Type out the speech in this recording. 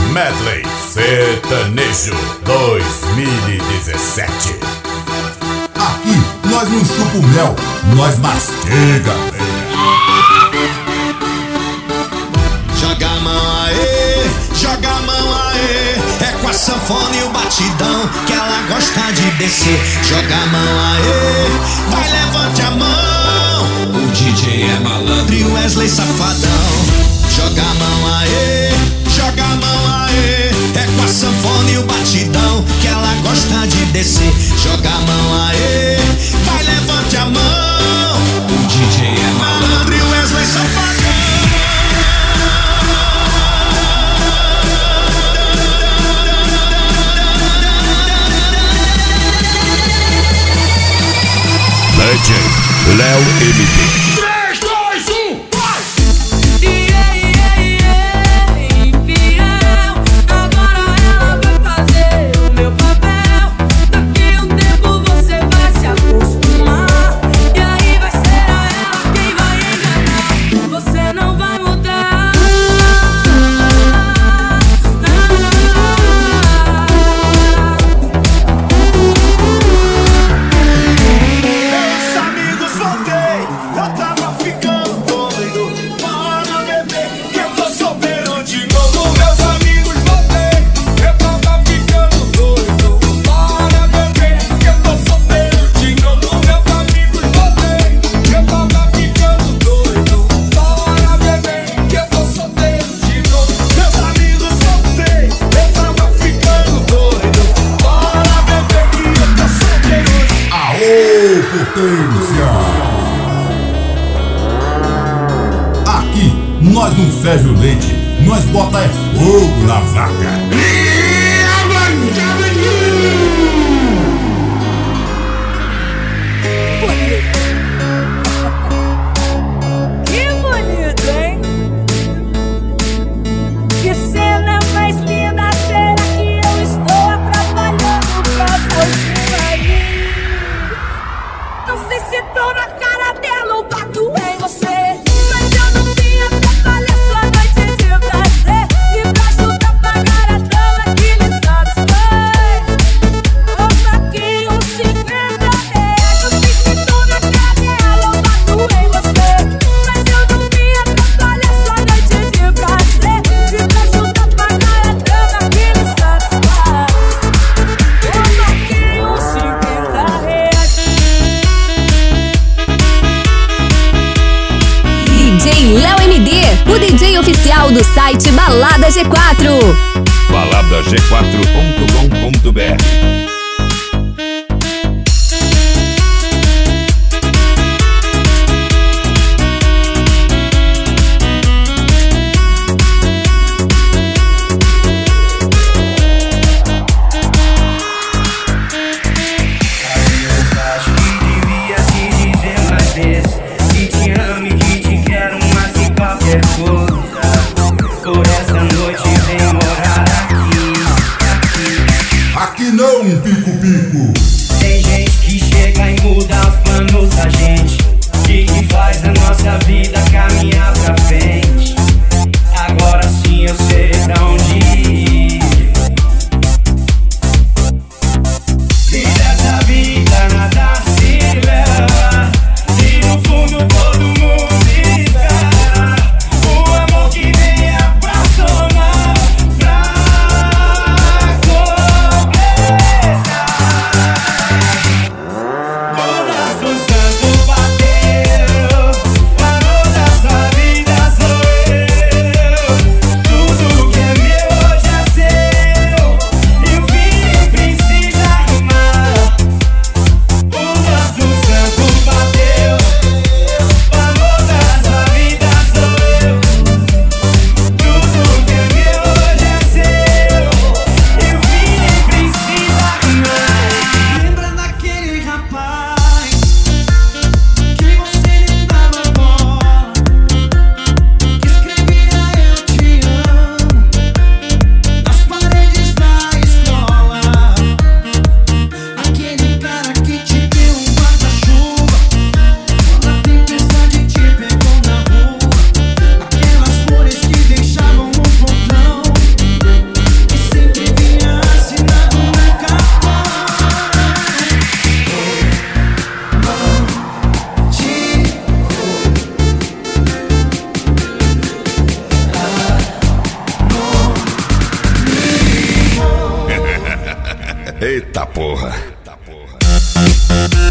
Medley Sertanejo 2017. Aqui nós não chupa o mel, nós mastiga. Joga a mão aê, joga a mão aê. É com a sanfona e o batidão que ela gosta de descer. Joga a mão aê, vai levante a mão. O DJ é malandro e o Wesley safadão. Joga a mão aê, joga a mão aê. É com a sanfona e o batidão que ela gosta de descer. Joga a mão aê, vai levante a mão. O DJ é malandro e o Wesley safadão. Legend Léo MD. Aqui nós não ferve o leite, nós bota é fogo na vaca. Que bonito, hein? Que cena mais linda, será que eu estou atrapalhando pra sozinho aí? Não sei se tô na cara dela ou bato em você, mas eu não vim atrapalhar sua noite de prazer. E pra ajudar a pagar a dama que lhe satisfaz, opa aqui uns R$50. Não sei se tô na cara dela ou bato em você, mas eu não vim atrapalhar sua noite de prazer. E pra ajudar a pagar a dama que lhe satisfaz, opa aqui uns R$50. DJ Léo MD, o DJ oficial do site Balada G4. baladag4.com.br. Acho que devia se dizer mais vezes que te amo e que te quero mais que qualquer coisa. Por essa noite vem morar aqui. Aqui não, pico-pico. Tem gente que chega e muda os planos da gente, e que faz a nossa vida caminhar pra frente. Agora sim eu sei pra onde ir. E dessa vida nada se leva, e no fundo todo mundo espera o amor que Eita porra.